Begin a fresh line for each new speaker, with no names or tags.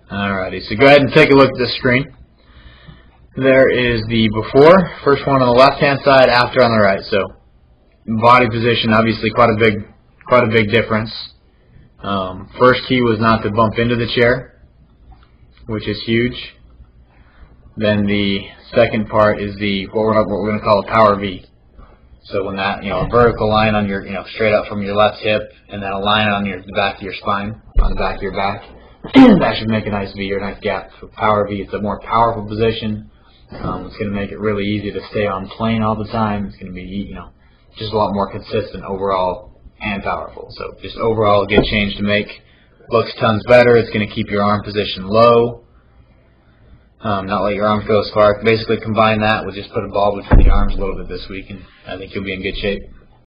Alrighty, so go ahead and take a look at this screen. There is the before, first one on the left-hand side, after on the right. So body position, obviously quite a big difference. First key was not to bump into the chair, which is huge. Then the second part is what we're going to call a power V. So when that, a vertical line on your, straight up from your left hip, and then a line on the back of your spine, on the back of your back, that should make a nice V or a nice gap. So power V, it's a more powerful position. It's going to make it really easy to stay on plane all the time. It's going to be, just a lot more consistent overall and powerful. So just overall a good change to make. Looks tons better. It's going to keep your arm position low. Not let your arms go as far. Basically combine that with just put a ball between the arms a little bit this week, and I think you'll be in good shape.